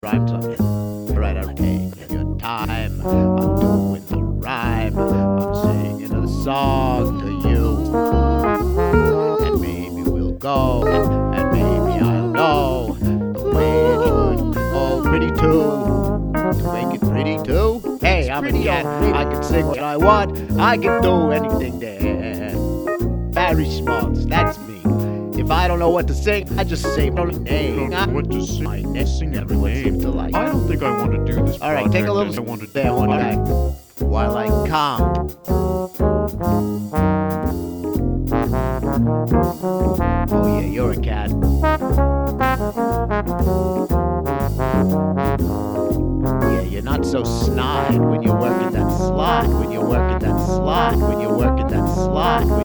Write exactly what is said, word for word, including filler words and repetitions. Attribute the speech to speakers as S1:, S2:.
S1: Rhymes on it. Right, I'm taking your time. I'm doing the rhyme. I'm singing a song to you. And maybe we'll go. And maybe I'll know the way it should. Oh, pretty too. To make it pretty too. Hey, I'm a cat. I can sing what I want. I can do anything there. Barry Schmaltz, that's me. If I don't know what to sing, I just say my name.
S2: Don't know what to sing.
S1: My name.
S2: Sing every
S1: Everyone
S2: name.
S1: seems to like.
S2: I don't think I want to do this.
S1: All right, take a
S2: project.
S1: little
S2: I want to
S1: there one back while I count. Oh yeah, you're a cat. Yeah, you're not so snide when you're working that slot. When you're working that slot. When you're working that slot.